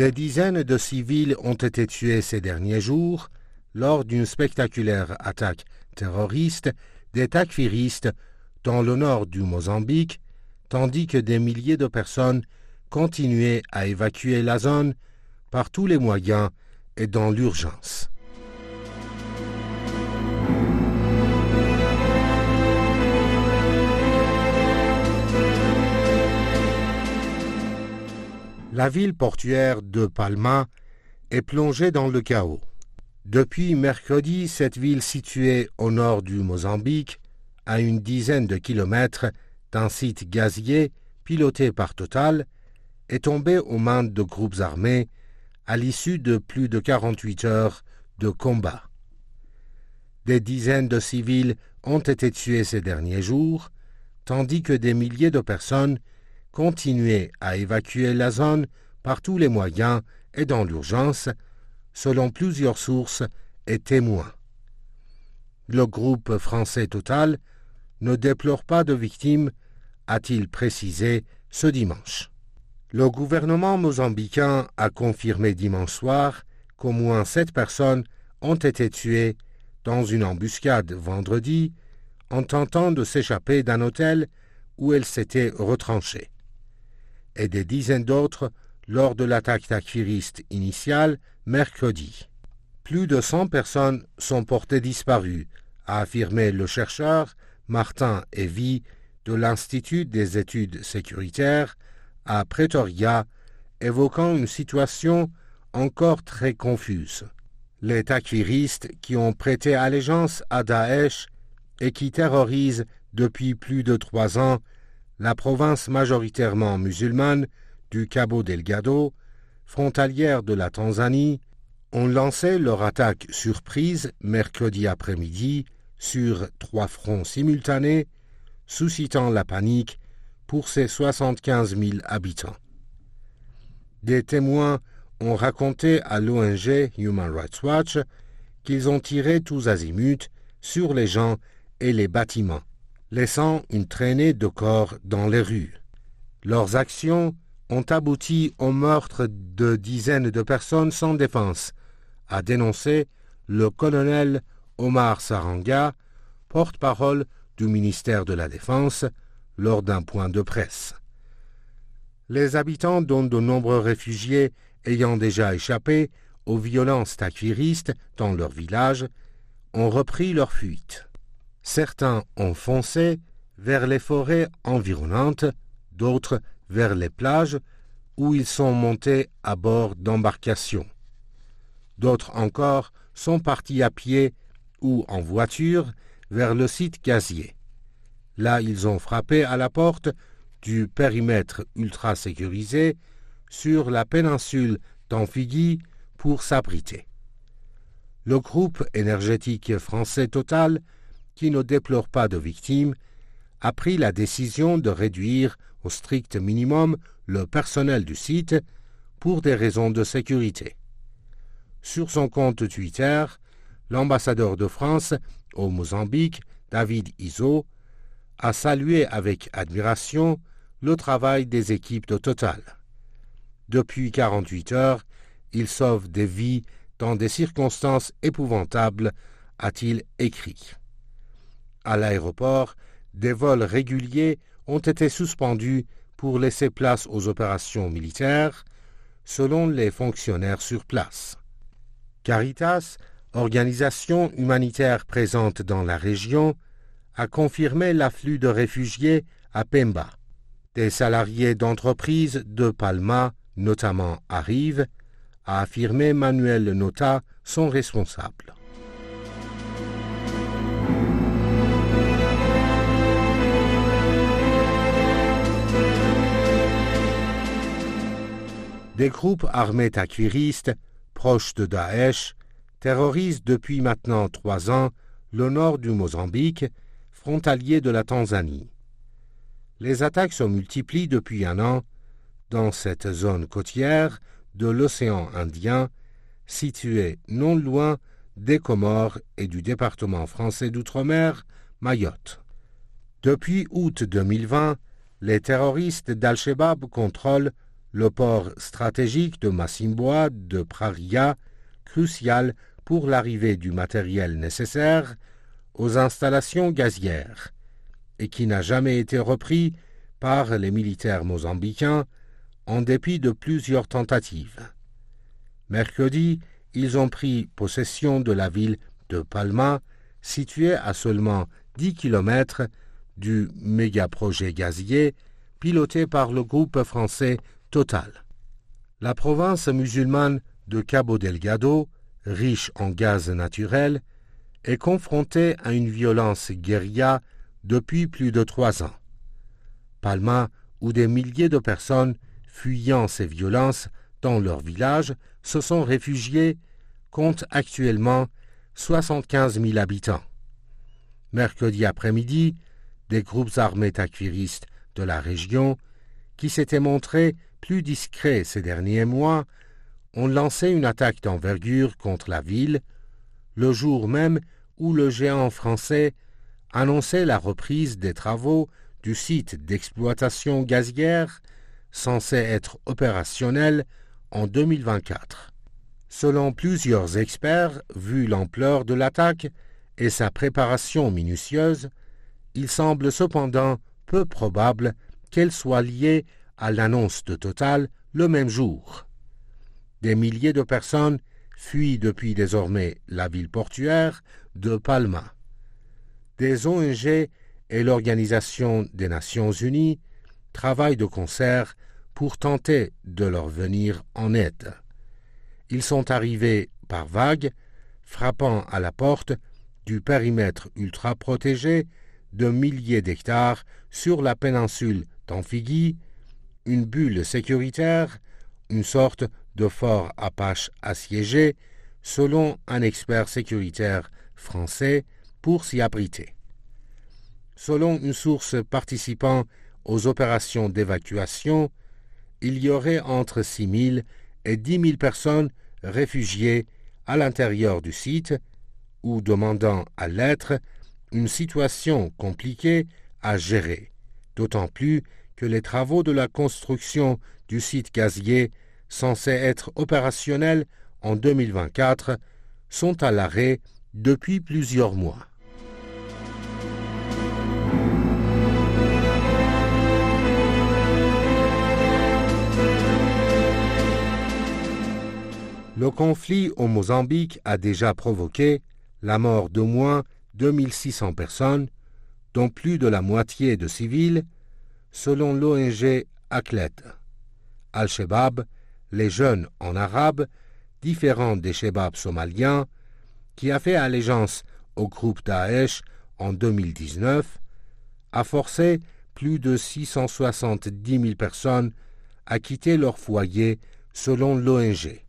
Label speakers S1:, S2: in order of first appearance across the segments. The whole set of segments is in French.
S1: Des dizaines de civils ont été tués ces derniers jours lors d'une spectaculaire attaque terroriste des takfiristes dans le nord du Mozambique, tandis que des milliers de personnes continuaient à évacuer la zone par tous les moyens et dans l'urgence. La ville portuaire de Palma est plongée dans le chaos. Depuis mercredi, cette ville située au nord du Mozambique, à une dizaine de kilomètres d'un site gazier piloté par Total, est tombée aux mains de groupes armés à l'issue de plus de 48 heures de combat. Des dizaines de civils ont été tués ces derniers jours, tandis que des milliers de personnes continuaient à évacuer la zone par tous les moyens et dans l'urgence, selon plusieurs sources et témoins. Le groupe français Total ne déplore pas de victimes, a-t-il précisé ce dimanche. Le gouvernement mozambicain a confirmé dimanche soir qu'au moins 7 personnes ont été tuées dans une embuscade vendredi en tentant de s'échapper d'un hôtel où elles s'étaient retranchées, et des dizaines d'autres lors de l'attaque takfiriste initiale mercredi. Plus de 100 personnes sont portées disparues, a affirmé le chercheur Martin Evy de l'Institut des études sécuritaires à Pretoria, évoquant une situation encore très confuse. Les takfiristes qui ont prêté allégeance à Daesh et qui terrorisent depuis plus de 3 ans la province majoritairement musulmane du Cabo Delgado, frontalière de la Tanzanie, ont lancé leur attaque surprise mercredi après-midi sur 3 fronts simultanés, suscitant la panique pour ses 75 000 habitants. Des témoins ont raconté à l'ONG Human Rights Watch qu'ils ont tiré tous azimuts sur les gens et les bâtiments, laissant une traînée de corps dans les rues. Leurs actions ont abouti au meurtre de dizaines de personnes sans défense, a dénoncé le colonel Omar Saranga, porte-parole du ministère de la Défense, lors d'un point de presse. Les habitants, dont de nombreux réfugiés ayant déjà échappé aux violences takfiristes dans leur village, ont repris leur fuite. Certains ont foncé vers les forêts environnantes, d'autres vers les plages où ils sont montés à bord d'embarcations. D'autres encore sont partis à pied ou en voiture vers le site gazier. Là, ils ont frappé à la porte du périmètre ultra sécurisé sur la péninsule d'Amphiggy pour s'abriter. Le groupe énergétique français Total, qui ne déplore pas de victimes, a pris la décision de réduire au strict minimum le personnel du site pour des raisons de sécurité. Sur son compte Twitter, l'ambassadeur de France au Mozambique, David Izzo, a salué avec admiration le travail des équipes de Total. Depuis 48 heures, ils sauvent des vies dans des circonstances épouvantables, a-t-il écrit. À l'aéroport, des vols réguliers ont été suspendus pour laisser place aux opérations militaires, selon les fonctionnaires sur place. Caritas, organisation humanitaire présente dans la région, a confirmé l'afflux de réfugiés à Pemba. Des salariés d'entreprises de Palma, notamment arrivent, a affirmé Manuel Nota, son responsable. Des groupes armés takfiristes, proches de Daesh, terrorisent depuis maintenant 3 ans le nord du Mozambique, frontalier de la Tanzanie. Les attaques se multiplient depuis 1 an dans cette zone côtière de l'océan Indien, située non loin des Comores et du département français d'outre-mer, Mayotte. Depuis août 2020, les terroristes d'Al-Shabaab contrôlent le port stratégique de Massimboa de Praria, crucial pour l'arrivée du matériel nécessaire aux installations gazières, et qui n'a jamais été repris par les militaires mozambicains en dépit de plusieurs tentatives. Mercredi, ils ont pris possession de la ville de Palma, située à seulement 10 km du méga-projet gazier piloté par le groupe français Total. La province musulmane de Cabo Delgado, riche en gaz naturel, est confrontée à une violence guérilla depuis plus de 3 ans. Palma, où des milliers de personnes, fuyant ces violences dans leur village, se sont réfugiées, compte actuellement 75 000 habitants. Mercredi après-midi, des groupes armés takfiristes de la région, qui s'étaient montrés plus discrets ces derniers mois, ont lancé une attaque d'envergure contre la ville, le jour même où le géant français annonçait la reprise des travaux du site d'exploitation gazière censé être opérationnel en 2024. Selon plusieurs experts, vu l'ampleur de l'attaque et sa préparation minutieuse, il semble cependant peu probable qu'elle soit liée à l'annonce de Total le même jour. Des milliers de personnes fuient depuis désormais la ville portuaire de Palma. Des ONG et l'Organisation des Nations Unies travaillent de concert pour tenter de leur venir en aide. Ils sont arrivés par vagues, frappant à la porte du périmètre ultra-protégé de milliers d'hectares sur la péninsule d'Amphiggy, une bulle sécuritaire, une sorte de fort Apache assiégé, selon un expert sécuritaire français, pour s'y abriter. Selon une source participant aux opérations d'évacuation, il y aurait entre 6 000 et 10 000 personnes réfugiées à l'intérieur du site ou demandant à l'être, une situation compliquée à gérer, d'autant plus que les travaux de la construction du site gazier censé être opérationnel en 2024 sont à l'arrêt depuis plusieurs mois. Le conflit au Mozambique a déjà provoqué la mort d'au moins 2600 personnes, dont plus de la moitié de civils, selon l'ONG Aklet. Al-Shabaab, les jeunes en arabe, différents des Shabab somaliens, qui a fait allégeance au groupe Daesh en 2019, a forcé plus de 670 000 personnes à quitter leur foyer selon l'ONG.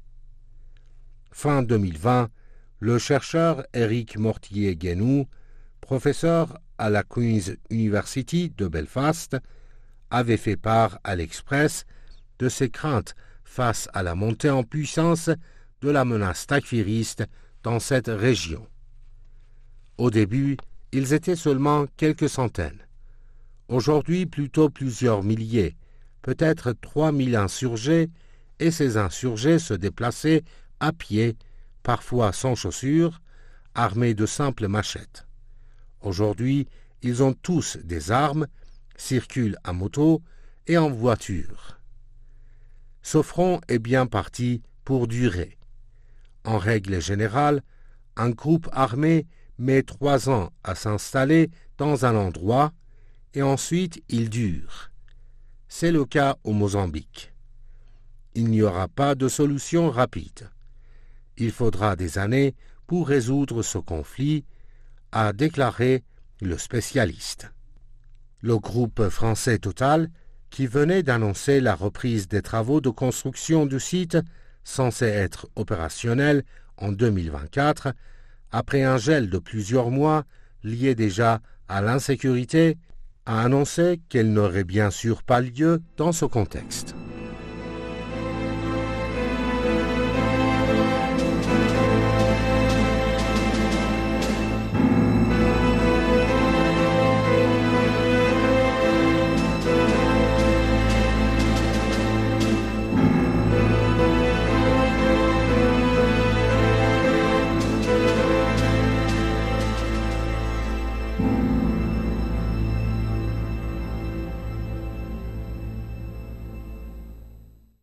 S1: Fin 2020, le chercheur Éric Mortier-Guénou, professeur à la Queen's University de Belfast, avait fait part à l'Express de ses craintes face à la montée en puissance de la menace takfiriste dans cette région. Au début, ils étaient seulement quelques centaines. Aujourd'hui, plutôt plusieurs milliers, peut-être 3 000 insurgés, et ces insurgés se déplaçaient à pied, parfois sans chaussures, armés de simples machettes. Aujourd'hui, ils ont tous des armes, circulent à moto et en voiture. Ce front est bien parti pour durer. En règle générale, un groupe armé met 3 ans à s'installer dans un endroit et ensuite il dure. C'est le cas au Mozambique. Il n'y aura pas de solution rapide. Il faudra des années pour résoudre ce conflit, a déclaré le spécialiste. Le groupe français Total, qui venait d'annoncer la reprise des travaux de construction du site, censé être opérationnel en 2024, après un gel de plusieurs mois lié déjà à l'insécurité, a annoncé qu'elle n'aurait bien sûr pas lieu dans ce contexte.